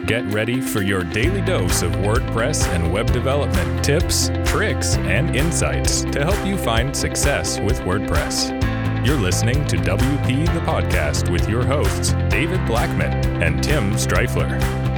Get ready for your daily dose of WordPress and web development tips, tricks, and insights to help you find success with WordPress. You're listening to WP the Podcast with your hosts, David Blackman and Tim Streifler.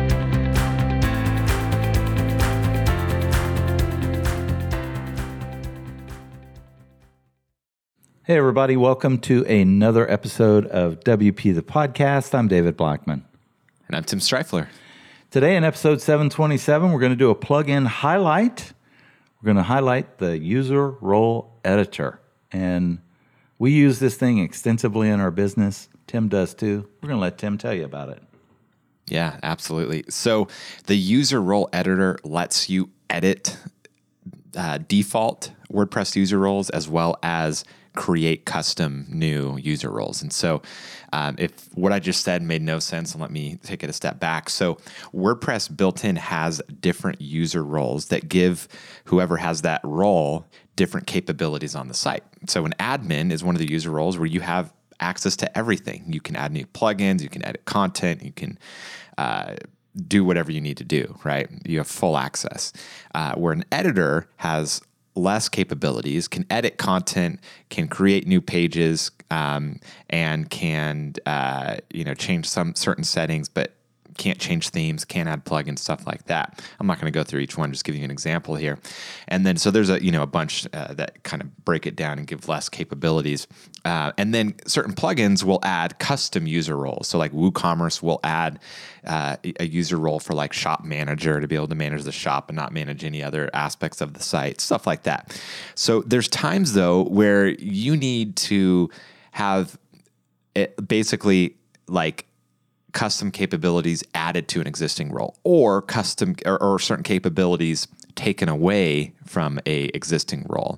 Hey everybody, welcome to another episode of WP the Podcast. I'm David Blackman. And I'm Tim Streifler. Today in episode 727, we're going to do a plugin highlight. We're going to highlight the user role editor. And we use this thing extensively in our business. Tim does too. We're going to let Tim tell you about it. Yeah, absolutely. So the user role editor lets you edit default WordPress user roles as well as create custom new user roles. And so if what I just said made no sense, let me take it a step back. So WordPress built-in has different user roles that give whoever has that role different capabilities on the site. So an admin is one of the user roles where you have access to everything. You can add new plugins, you can edit content, you can do whatever you need to do, right? You have full access. Where an editor has less capabilities, can edit content, can create new pages, and can change some certain settings, but can't change themes, can't add plugins, stuff like that. I'm not going to go through each one, just give you an example here. And then so there's a bunch that kind of break it down and give less capabilities. And then certain plugins will add custom user roles. So like WooCommerce will add a user role for like shop manager to be able to manage the shop and not manage any other aspects of the site, stuff like that. So there's times though where you need to have it basically like custom capabilities added to an existing role or custom or certain capabilities taken away from a existing role.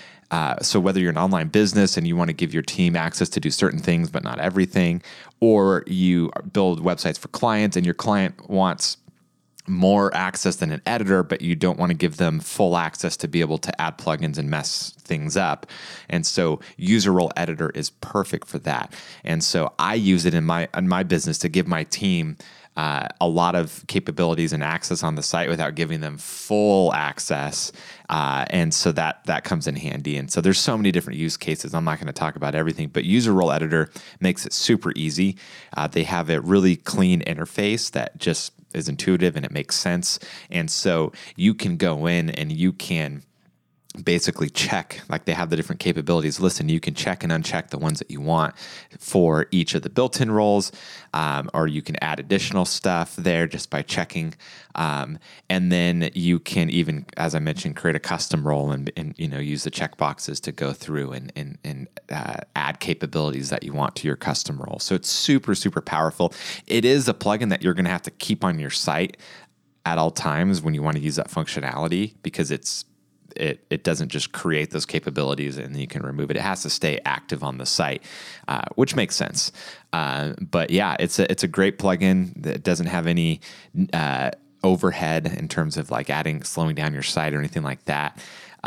So whether you're an online business and you want to give your team access to do certain things, but not everything, or you build websites for clients and your client wants more access than an editor, but you don't want to give them full access to be able to add plugins and mess things up. And so user role editor is perfect for that. And so I use it in my business to give my team a lot of capabilities and access on the site without giving them full access. And so that comes in handy. And so there's so many different use cases. I'm not going to talk about everything, but user role editor makes it super easy. They have a really clean interface that just is intuitive and it makes sense. And so you can go in and you can basically check, like they have the different capabilities listed. You can check and uncheck the ones that you want for each of the built-in roles, or you can add additional stuff there just by checking. And then you can even, as I mentioned, create a custom role and use the checkboxes to go through and add capabilities that you want to your custom role. So it's super, super powerful. It is a plugin that you're going to have to keep on your site at all times when you want to use that functionality, because it doesn't just create those capabilities and then you can remove it. It has to stay active on the site, which makes sense. But yeah, it's a great plugin that doesn't have any overhead in terms of like slowing down your site or anything like that.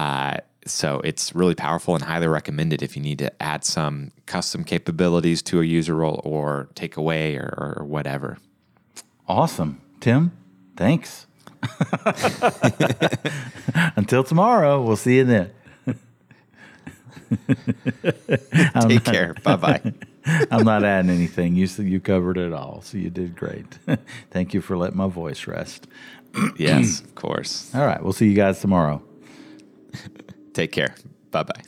So it's really powerful and highly recommended if you need to add some custom capabilities to a user role or take away or whatever. Awesome. Tim, thanks. Until tomorrow, we'll see you then. Take care. Bye-bye. I'm not adding anything. You covered it all, so you did great. Thank you for letting my voice rest. Yes, of course. All right, we'll see you guys tomorrow. Take care. Bye-bye.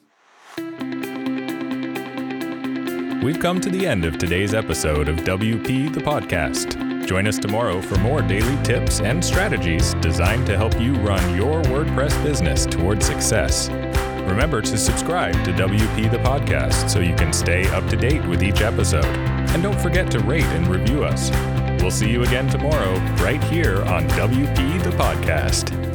We've come to the end of today's episode of WP the Podcast. Join us tomorrow for more daily tips and strategies designed to help you run your WordPress business towards success. Remember to subscribe to WP the Podcast so you can stay up to date with each episode. And don't forget to rate and review us. We'll see you again tomorrow right here on WP the Podcast.